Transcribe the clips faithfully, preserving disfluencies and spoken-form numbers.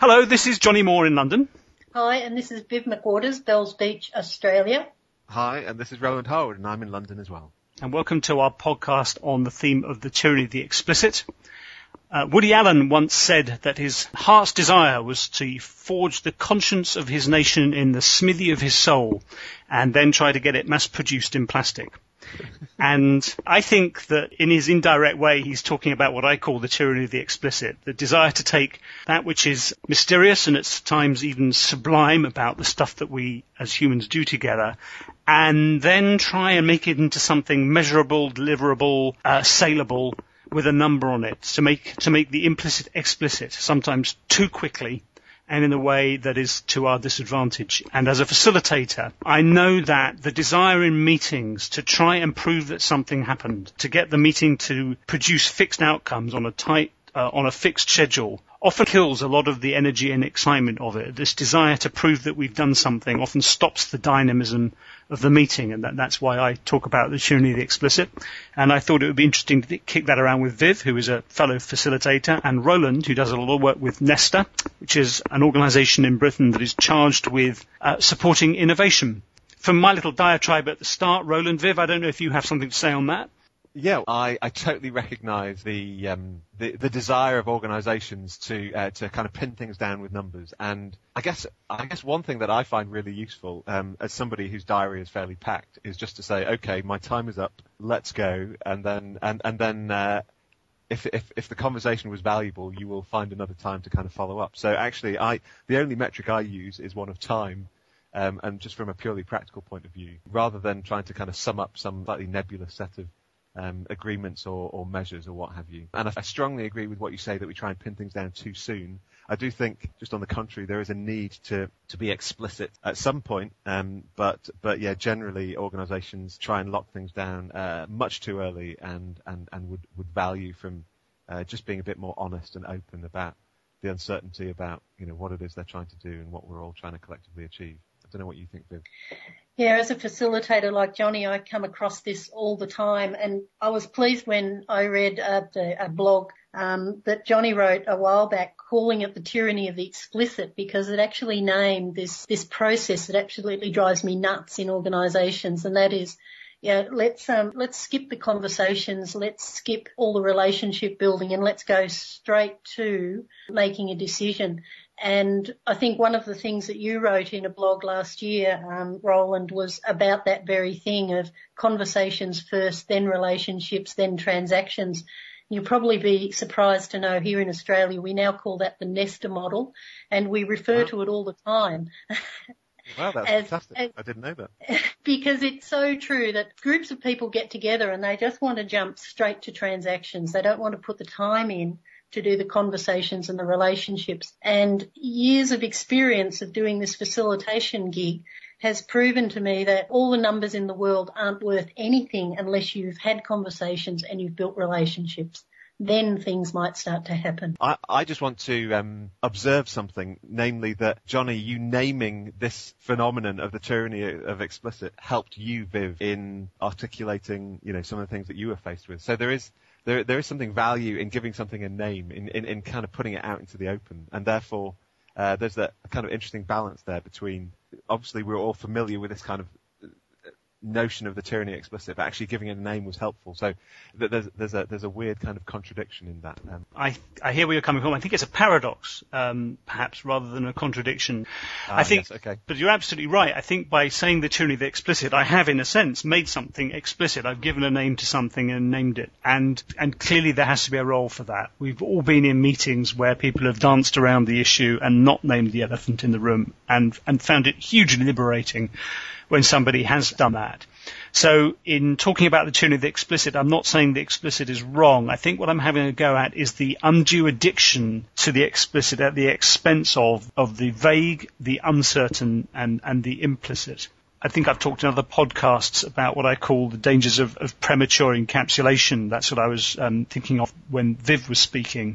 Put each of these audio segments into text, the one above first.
Hello, this is Johnny Moore in London. Hi, and this is Viv McWaters, Bells Beach, Australia. Hi, and this is Roland Howard, and I'm in London as well. And welcome to our podcast on the theme of the tyranny of the explicit. Uh, Woody Allen once said that his heart's desire was to forge the conscience of his nation in the smithy of his soul and then try to get it mass-produced in plastic. And I think that in his indirect way, he's talking about what I call the tyranny of the explicit, the desire to take that which is mysterious and at times even sublime about the stuff that we as humans do together, and then try and make it into something measurable, deliverable, uh, saleable, with a number on it, to make to make the implicit explicit, sometimes too quickly, and in a way that is to our disadvantage. And as a facilitator, I know that the desire in meetings to try and prove that something happened, to get the meeting to produce fixed outcomes on a tight, uh, on a fixed schedule, often kills a lot of the energy and excitement of it. This desire to prove that we've done something often stops the dynamism of the meeting, and that, that's why I talk about the tyranny of the explicit. And I thought it would be interesting to kick that around with Viv, who is a fellow facilitator, and Roland, who does a lot of work with Nesta, which is an organisation in Britain that is charged with uh, supporting innovation. From my little diatribe at the start, Roland, Viv, I don't know if you have something to say on that. Yeah, I, I totally recognise the, um, the the desire of organisations to uh, to kind of pin things down with numbers, and I guess I guess one thing that I find really useful um, as somebody whose diary is fairly packed is just to say, okay, my time is up, let's go, and then and and then uh, if if if the conversation was valuable, you will find another time to kind of follow up. So actually, I the only metric I use is one of time. Um, and just from a purely practical point of view, rather than trying to kind of sum up some slightly nebulous set of Um, agreements or, or measures or what have you. And I, I strongly agree with what you say that we try and pin things down too soon. I do think, just on the contrary, there is a need to, to be explicit at some point. Um, but, but yeah, generally organisations try and lock things down uh, much too early and, and, and would, would value from uh, just being a bit more honest and open about the uncertainty about, you know, what it is they're trying to do and what we're all trying to collectively achieve. I don't know what you think, Viv. Yeah, as a facilitator like Johnny, I come across this all the time, and I was pleased when I read a, a blog um, that Johnny wrote a while back calling it the tyranny of the explicit, because it actually named this this process that absolutely drives me nuts in organisations, and that is, yeah, let's um, let's skip the conversations, let's skip all the relationship building, and let's go straight to making a decision. And I think one of the things that you wrote in a blog last year, um, Roland, was about that very thing of conversations first, then relationships, then transactions. You'll probably be surprised to know here in Australia we now call that the Nesta model, and we refer wow. to it all the time. Wow, that's as, fantastic. As, I didn't know that. Because it's so true that groups of people get together and they just want to jump straight to transactions. They don't want to put the time in to do the conversations and the relationships. And years of experience of doing this facilitation gig has proven to me that all the numbers in the world aren't worth anything unless you've had conversations and you've built relationships. Then things might start to happen. I, I just want to um, observe something, namely that, Johnny, you naming this phenomenon of the tyranny of explicit helped you, Viv, in articulating, you know, some of the things that you were faced with. So there is there there is something value in giving something a name, in, in, in kind of putting it out into the open, and therefore uh, there's that kind of interesting balance there between, obviously we're all familiar with this kind of notion of the tyranny explicit, but actually giving it a name was helpful. So there's there's a there's a weird kind of contradiction in that. Um, I I hear where you're coming from. I think it's a paradox, um, perhaps rather than a contradiction. Ah, I think, yes, okay. But you're absolutely right. I think by saying the tyranny of the explicit, I have, in a sense, made something explicit. I've given a name to something and named it, and and clearly there has to be a role for that. We've all been in meetings where people have danced around the issue and not named the elephant in the room, and and found it hugely liberating when somebody has done that. So in talking about the tyranny of the explicit, I'm not saying the explicit is wrong. I think what I'm having a go at is the undue addiction to the explicit at the expense of, of the vague, the uncertain, and, and the implicit. I think I've talked in other podcasts about what I call the dangers of, of premature encapsulation. That's what I was um, thinking of when Viv was speaking.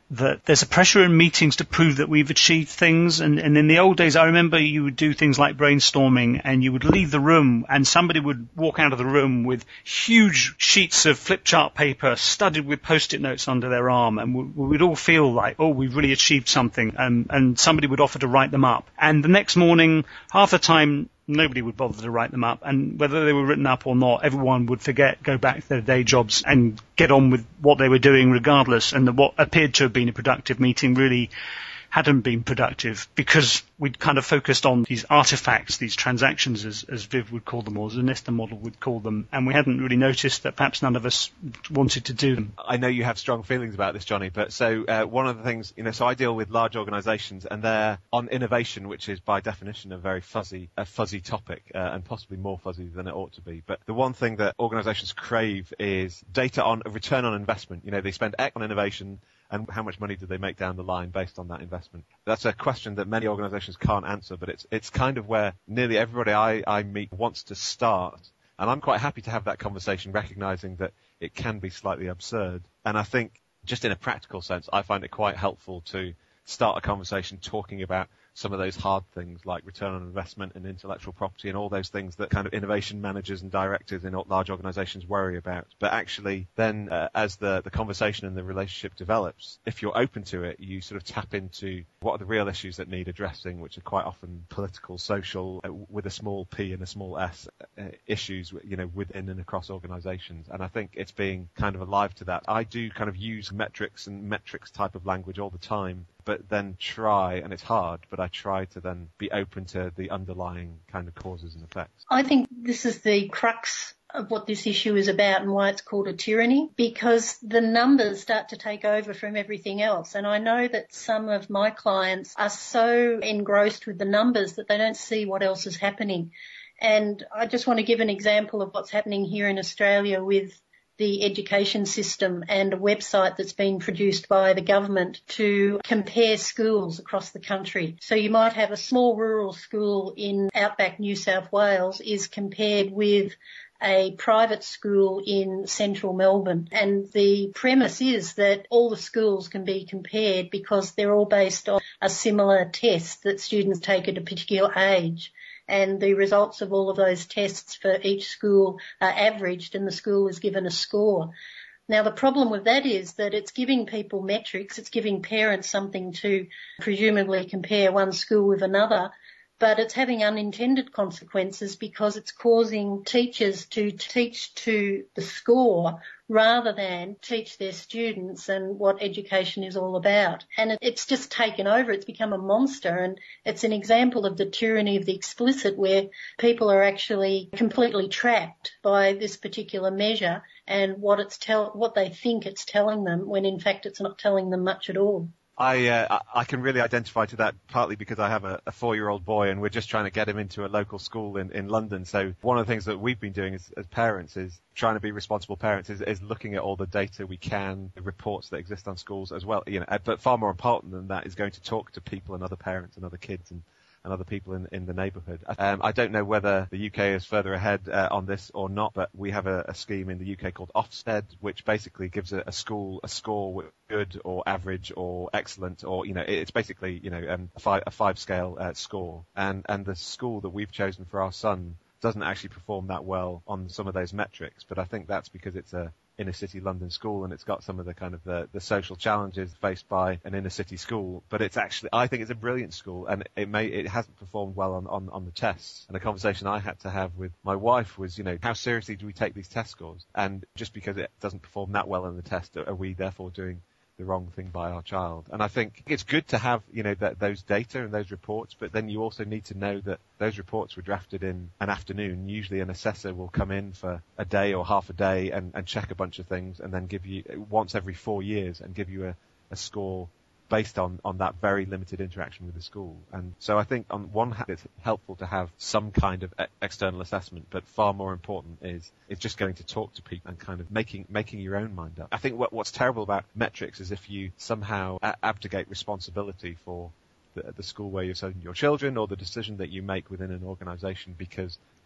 that there's a pressure in meetings to prove that we've achieved things. And, and in the old days, I remember you would do things like brainstorming and you would leave the room and somebody would walk out of the room with huge sheets of flip chart paper studded with post-it notes under their arm. And we, we would all feel like, oh, we've really achieved something. And, and somebody would offer to write them up. And the next morning, half the time, nobody would bother to write them up, and whether they were written up or not, everyone would forget, go back to their day jobs and get on with what they were doing regardless, and the, what appeared to have been a productive meeting really hadn't been productive because we'd kind of focused on these artifacts, these transactions, as, as Viv would call them, or as the Nesta model would call them, and we hadn't really noticed that perhaps none of us wanted to do them. I know you have strong feelings about this, Johnny, but so uh, one of the things, you know, so I deal with large organisations, and they're on innovation, which is by definition a very fuzzy, a fuzzy topic, uh, and possibly more fuzzy than it ought to be. But the one thing that organisations crave is data on a return on investment. You know, they spend X on innovation, and how much money do they make down the line based on that investment? That's a question that many organisations can't answer, but it's it's kind of where nearly everybody I, I meet wants to start. And I'm quite happy to have that conversation, recognising that it can be slightly absurd. And I think, just in a practical sense, I find it quite helpful to start a conversation talking about some of those hard things like return on investment and intellectual property and all those things that kind of innovation managers and directors in large organizations worry about. But actually then uh, as the, the conversation and the relationship develops, if you're open to it, you sort of tap into what are the real issues that need addressing, which are quite often political, social, uh, with a small p and a small s uh, issues, you know, within and across organizations. And I think it's being kind of alive to that. I do kind of use metrics and metrics type of language all the time, but then try, and it's hard, but I try to then be open to the underlying kind of causes and effects. I think this is the crux of what this issue is about and why it's called a tyranny, because the numbers start to take over from everything else. And I know that some of my clients are so engrossed with the numbers that they don't see what else is happening. And I just want to give an example of what's happening here in Australia with the education system and a website that's been produced by the government to compare schools across the country. So you might have a small rural school in outback New South Wales is compared with a private school in central Melbourne. And the premise is that all the schools can be compared because they're all based on a similar test that students take at a particular age. And the results of all of those tests for each school are averaged and the school is given a score. Now, the problem with that is that it's giving people metrics, it's giving parents something to presumably compare one school with another, but it's having unintended consequences because it's causing teachers to teach to the score rather than teach their students and what education is all about. And it's just taken over. It's become a monster, and it's an example of the tyranny of the explicit where people are actually completely trapped by this particular measure and what it's tell what they think it's telling them when in fact it's not telling them much at all. I uh, I can really identify to that partly because I have a, a four-year-old boy and we're just trying to get him into a local school in, in London. So one of the things that we've been doing as, as parents is trying to be responsible parents is, is looking at all the data we can, the reports that exist on schools as well. You know, but far more important than that is going to talk to people and other parents and other kids and and other people in, in the neighbourhood. Um, I don't know whether the U K is further ahead uh, on this or not, but we have a, a scheme in the U K called Ofsted, which basically gives a, a school a score with good or average or excellent, or, you know, it's basically, you know, um, a, five, a five scale uh, score. And, and the school that we've chosen for our son doesn't actually perform that well on some of those metrics, but I think that's because it's a inner city London school and it's got some of the kind of the, the social challenges faced by an inner city school. But it's actually, I think it's a brilliant school, and it may, it hasn't performed well on, on, on the tests. And a conversation I had to have with my wife was, you know, how seriously do we take these test scores? And just because it doesn't perform that well in the test, are we therefore doing the wrong thing by our child? And I think it's good to have, you know, that, those data and those reports, but then you also need to know that those reports were drafted in an afternoon. Usually an assessor will come in for a day or half a day and, and check a bunch of things and then give you once every four years and give you a, a score based on, on that very limited interaction with the school. And so I think on one hand it's helpful to have some kind of e- external assessment, but far more important is is just going to talk to people and kind of making making your own mind up. I think what, what's terrible about metrics is if you somehow a- abdicate responsibility for the, the school where you're sending your children or the decision that you make within an organisation because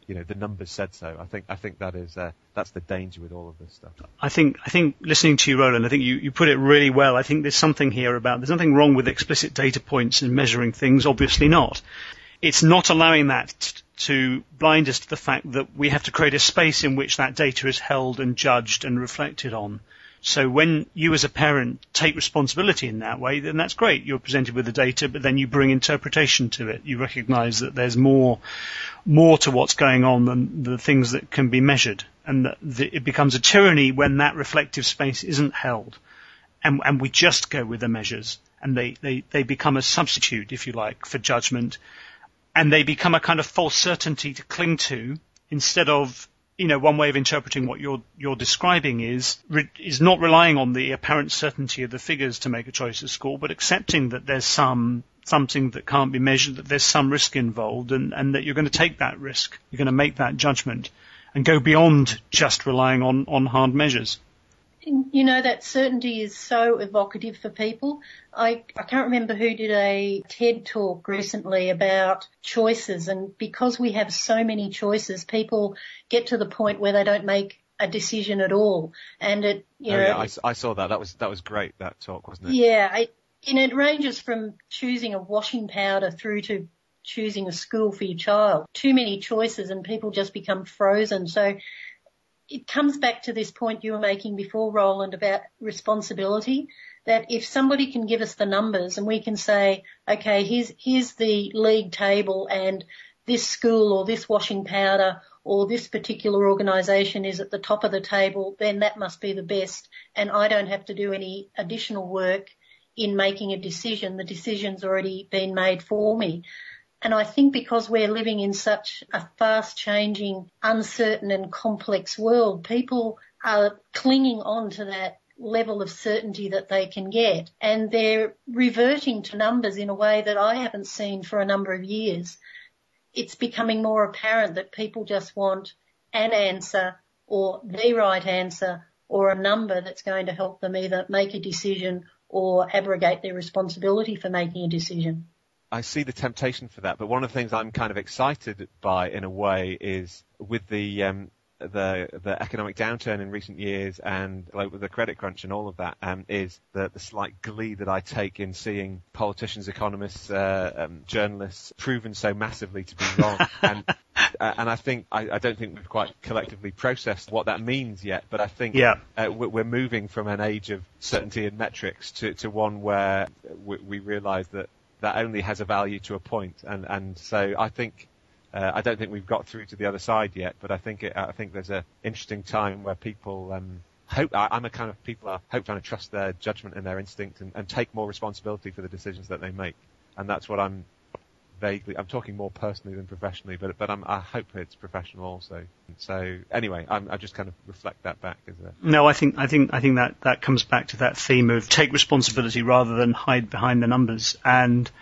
you know, the numbers said so. I think I think that is uh, that's the danger with all of this stuff. I think I think listening to you, Roland, I think you, you put it really well. I think there's something here about there's nothing wrong with explicit data points and measuring things. Obviously not. It's not allowing that t- to blind us to the fact that we have to create a space in which that data is held and judged and reflected on. So when you as a parent take responsibility in that way, then that's great. You're presented with the data, but then you bring interpretation to it. You recognize that there's more, more to what's going on than the things that can be measured. And that the, it becomes a tyranny when that reflective space isn't held. And, and we just go with the measures. And they, they, they become a substitute, if you like, for judgment. And they become a kind of false certainty to cling to instead of, you know, one way of interpreting what you're you're describing is re- is not relying on the apparent certainty of the figures to make a choice of school, but accepting that there's some something that can't be measured, that there's some risk involved, and, and that you're going to take that risk. You're going to make that judgment and go beyond just relying on, on hard measures. You know, that certainty is so evocative for people. I, I can't remember who did a TED talk recently about choices, and because we have so many choices, people get to the point where they don't make a decision at all. And it, you oh, know, yeah, I, I saw that. That was that was great. That talk, wasn't it? Yeah, it, and it ranges from choosing a washing powder through to choosing a school for your child. Too many choices, and people just become frozen. So it comes back to this point you were making before, Roland, about responsibility, that if somebody can give us the numbers and we can say, okay, here's, here's the league table and this school or this washing powder or this particular organisation is at the top of the table, then that must be the best, and I don't have to do any additional work in making a decision. The decision's already been made for me. And I think because we're living in such a fast-changing, uncertain and complex world, people are clinging on to that level of certainty that they can get. And they're reverting to numbers in a way that I haven't seen for a number of years. It's becoming more apparent that people just want an answer or the right answer or a number that's going to help them either make a decision or abrogate their responsibility for making a decision. I see the temptation for that, but one of the things I'm kind of excited by, in a way, is with the um, the the economic downturn in recent years and like with the credit crunch and all of that, um, is the, the slight glee that I take in seeing politicians, economists, uh, um, journalists proven so massively to be wrong. and uh, and I think I, I don't think we've quite collectively processed what that means yet. But I think yeah. uh, we're moving from an age of certainty and metrics to to one where we, we realise that that only has a value to a point, and and so I think uh, I don't think we've got through to the other side yet, but I think it, I think there's a interesting time where people um, hope I, I'm a kind of people are hope trying to trust their judgment and their instinct and, and take more responsibility for the decisions that they make, and that's what I'm vaguely I'm talking more personally than professionally, but but I'm, I hope it's professional also. So anyway, I'm, I just kind of reflect that back as a no. I think I think I think that that comes back to that theme of take responsibility rather than hide behind the numbers. And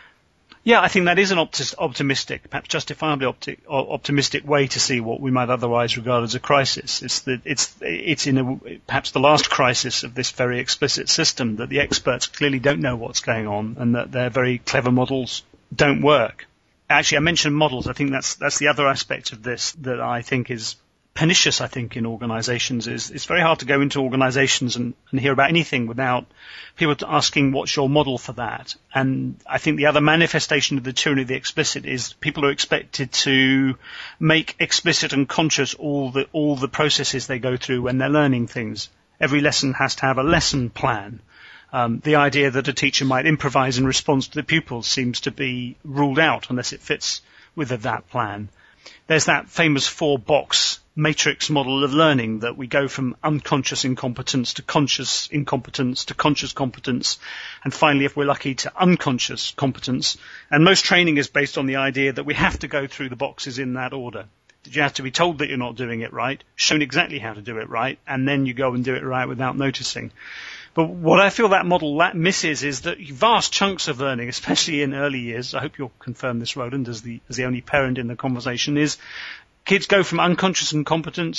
yeah, I think that is an opti- optimistic, perhaps justifiably opti- optimistic way to see what we might otherwise regard as a crisis. It's the it's it's in a, perhaps the last crisis of this very explicit system, that the experts clearly don't know what's going on and that their very clever models don't work. Actually, I mentioned models. I think that's that's the other aspect of this that I think is pernicious, I think, in organisations. Is it's very hard to go into organisations and, and hear about anything without people asking what's your model for that. And I think the other manifestation of the tyranny of the explicit is people are expected to make explicit and conscious all the all the processes they go through when they're learning things. Every lesson has to have a lesson plan. Um, the idea that a teacher might improvise in response to the pupils seems to be ruled out unless it fits with that plan. There's that famous four-box matrix model of learning that we go from unconscious incompetence to conscious incompetence to conscious competence, and finally, if we're lucky, to unconscious competence. And most training is based on the idea that we have to go through the boxes in that order. That you have to be told that you're not doing it right, shown exactly how to do it right, and then you go and do it right without noticing. But what I feel that model that misses is that vast chunks of learning, especially in early years, I hope you'll confirm this, Roland, as the as the only parent in the conversation, is kids go from unconscious incompetence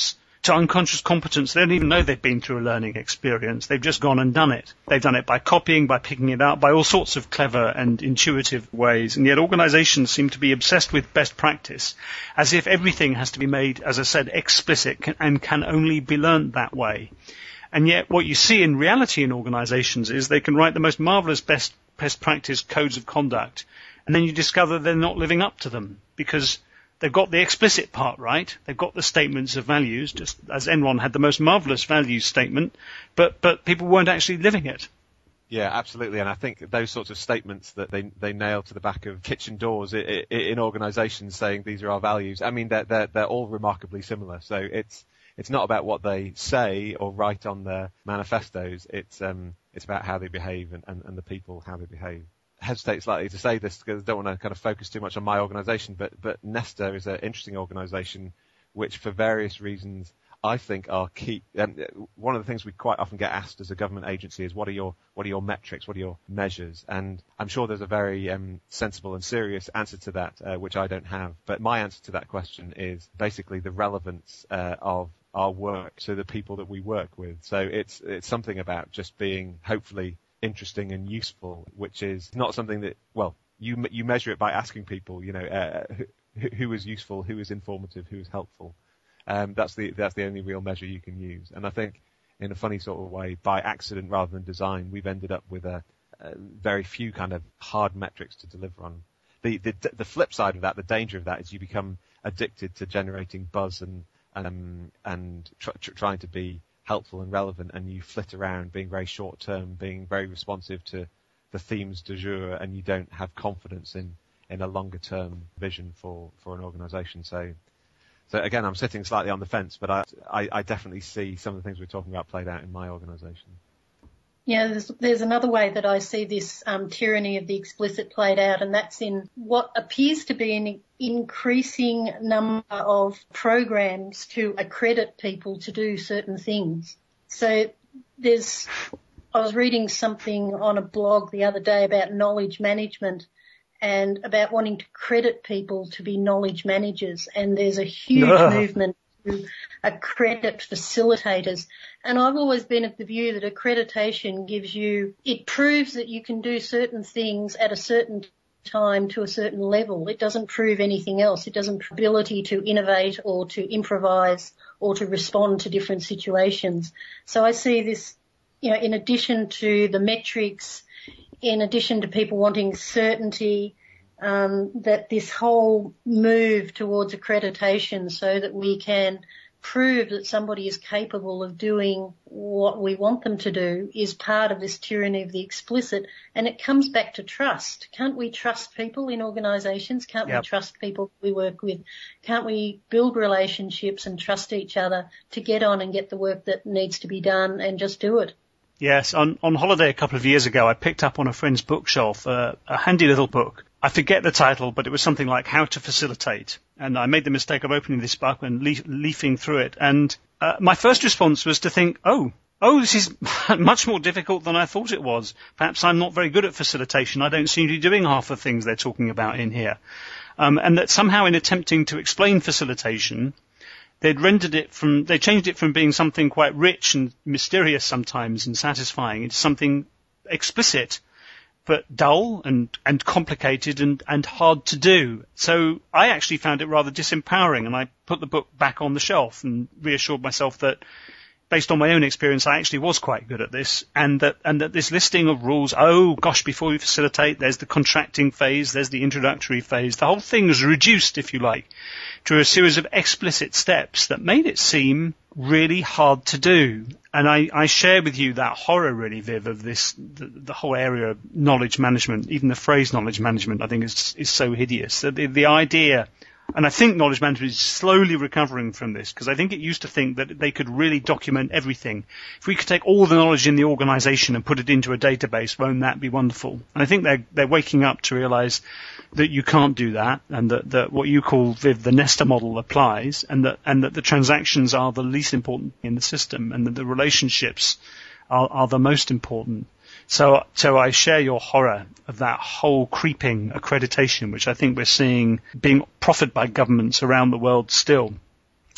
to unconscious competence. They don't even know they've been through a learning experience. They've just gone and done it. They've done it by copying, by picking it up, by all sorts of clever and intuitive ways. And yet organizations seem to be obsessed with best practice, as if everything has to be made, as I said, explicit and can only be learned that way. And yet what you see in reality in organizations is they can write the most marvelous best, best practice codes of conduct, and then you discover they're not living up to them because they've got the explicit part right. They've got the statements of values, just as Enron had the most marvelous values statement, but, but people weren't actually living it. Yeah, absolutely. And I think those sorts of statements that they they nail to the back of kitchen doors in, in organizations saying these are our values, I mean, they're, they're, they're all remarkably similar. So it's it's not about what they say or write on their manifestos. It's um it's about how they behave and, and, and the people, how they behave. Hesitate slightly to say this because I don't want to kind of focus too much on my organisation, but but Nesta is an interesting organisation which, for various reasons, I think are key. Um, one of the things we quite often get asked as a government agency is what are your what are your metrics, what are your measures? And I'm sure there's a very um, sensible and serious answer to that, uh, which I don't have. But my answer to that question is basically the relevance uh, of our work to the people that we work with. So it's it's something about just being hopefully interesting and useful, which is not something that, well, you you measure it by asking people, you know, uh, who, who is useful, who is informative, who is helpful. Um, that's the that's the only real measure you can use. And I think, in a funny sort of way, by accident rather than design, we've ended up with a, a very few kind of hard metrics to deliver on. The the the flip side of that, the danger of that, is you become addicted to generating buzz and um, and tr- tr- trying to be helpful and relevant, and you flit around being very short term, being very responsive to the themes du jour, and you don't have confidence in, in a longer term vision for, for an organisation. So, so again, I'm sitting slightly on the fence, but I, I, I definitely see some of the things we're talking about played out in my organisation. Yeah, there's, there's another way that I see this um, tyranny of the explicit played out, and that's in what appears to be an increasing number of programs to accredit people to do certain things. So there's, I was reading something on a blog the other day about knowledge management and about wanting to credit people to be knowledge managers, and there's a huge Ugh. movement to accredit facilitators. And I've always been of the view that accreditation gives you, it proves that you can do certain things at a certain time to a certain level. It doesn't prove anything else. It doesn't prove ability to innovate or to improvise or to respond to different situations. So I see this, you know, in addition to the metrics, in addition to people wanting certainty, um, that this whole move towards accreditation so that we can prove that somebody is capable of doing what we want them to do is part of this tyranny of the explicit. And it comes back to trust. Can't we trust people in organisations? Can't yep. we trust people we work with? Can't we build relationships and trust each other to get on and get the work that needs to be done and just do it? Yes, on, on holiday a couple of years ago, I picked up on a friend's bookshelf uh, a handy little book. I forget the title, but it was something like How to Facilitate. And I made the mistake of opening this book and leaf, leafing through it. And uh, my first response was to think, oh, oh, this is much more difficult than I thought it was. Perhaps I'm not very good at facilitation. I don't seem to be doing half the things they're talking about in here. Um, and that somehow in attempting to explain facilitation, they'd rendered it from, they changed it from being something quite rich and mysterious sometimes and satisfying into something explicit, but dull and, and complicated and, and hard to do. So I actually found it rather disempowering, and I put the book back on the shelf and reassured myself that based on my own experience, I actually was quite good at this, and that, and that this listing of rules, oh gosh, before you facilitate, there's the contracting phase, there's the introductory phase. The whole thing was reduced, if you like, to a series of explicit steps that made it seem really hard to do. And I, I share with you that horror, really, Viv, of this, the, the whole area of knowledge management. Even the phrase knowledge management, I think, is, is so hideous. The, the, the idea, and I think knowledge management is slowly recovering from this, because I think it used to think that they could really document everything. If we could take all the knowledge in the organization and put it into a database, won't that be wonderful? And I think they're, they're waking up to realize that you can't do that, and that, that what you call, Viv, the Nesta model applies, and that, and that the transactions are the least important in the system, and that the relationships are, are the most important. So, so I share your horror of that whole creeping accreditation, which I think we're seeing being proffered by governments around the world still.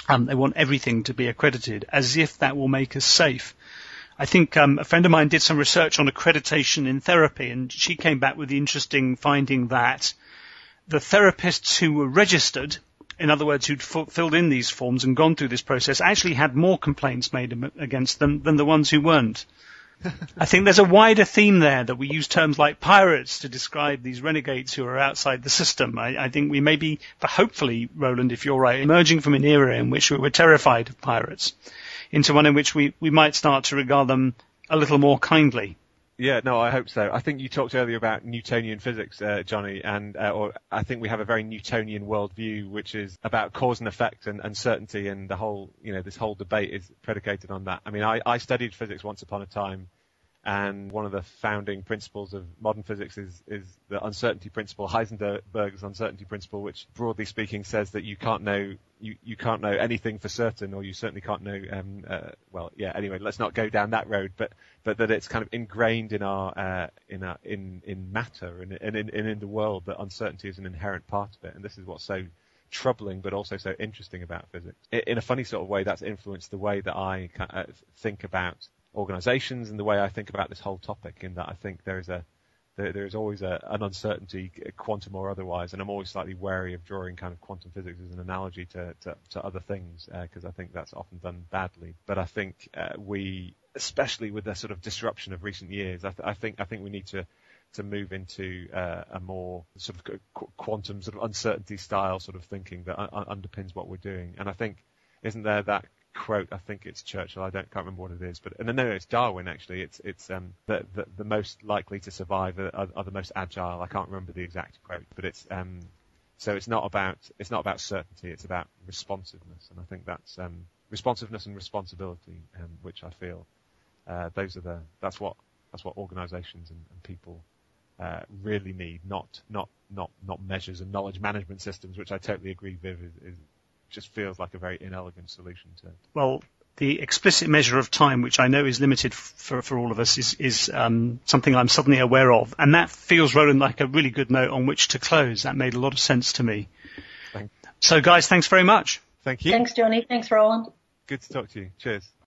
Um, they want everything to be accredited, as if that will make us safe. I think um, a friend of mine did some research on accreditation in therapy, and she came back with the interesting finding that the therapists who were registered, in other words, who'd f- filled in these forms and gone through this process, actually had more complaints made am- against them than the ones who weren't. I think there's a wider theme there that we use terms like pirates to describe these renegades who are outside the system. I, I think we may be, for hopefully, Roland, if you're right, emerging from an era in which we were terrified of pirates into one in which we, we might start to regard them a little more kindly. Yeah, no, I hope so. I think you talked earlier about Newtonian physics, uh, Johnny, and uh, or I think we have a very Newtonian worldview, which is about cause and effect and uncertainty, and the whole, you know, this whole debate is predicated on that. I mean, I, I studied physics once upon a time, and one of the founding principles of modern physics is, is the uncertainty principle, Heisenberg's uncertainty principle, which, broadly speaking, says that you can't know you, you can't know anything for certain, or you certainly can't know. Um, uh, well, yeah. Anyway, let's not go down that road. But but that it's kind of ingrained in our uh, in our in in matter and in, in in the world that uncertainty is an inherent part of it, and this is what's so troubling, but also so interesting about physics. In a funny sort of way, that's influenced the way that I uh, think about organizations and the way I think about this whole topic, in that I think there is a there, there is always a, an uncertainty, quantum or otherwise, and I'm always slightly wary of drawing kind of quantum physics as an analogy to, to, to other things, because uh, I think that's often done badly. But I think uh, we, especially with the sort of disruption of recent years, I, th- I think I think we need to to move into uh, a more sort of qu- quantum sort of uncertainty style sort of thinking that un- underpins what we're doing. And I think, isn't there that quote, I think it's Churchill, I don't can't remember what it is, but and no, it's Darwin actually. It's it's um the the, the most likely to survive are, are the most agile. I can't remember the exact quote, but it's um so it's not about it's not about certainty, it's about responsiveness, and I think that's um responsiveness and responsibility, um, which I feel uh, those are the that's what that's what organisations and, and people uh, really need, not not not not measures and knowledge management systems, which I totally agree with is, is just feels like a very inelegant solution to it. Well, the explicit measure of time, which I know is limited for, for all of us, is, is um, something I'm suddenly aware of. And that feels, Roland, like a really good note on which to close. That made a lot of sense to me. Thank so, guys, thanks very much. Thank you. Thanks, Johnny. Thanks, Roland. Good to talk to you. Cheers.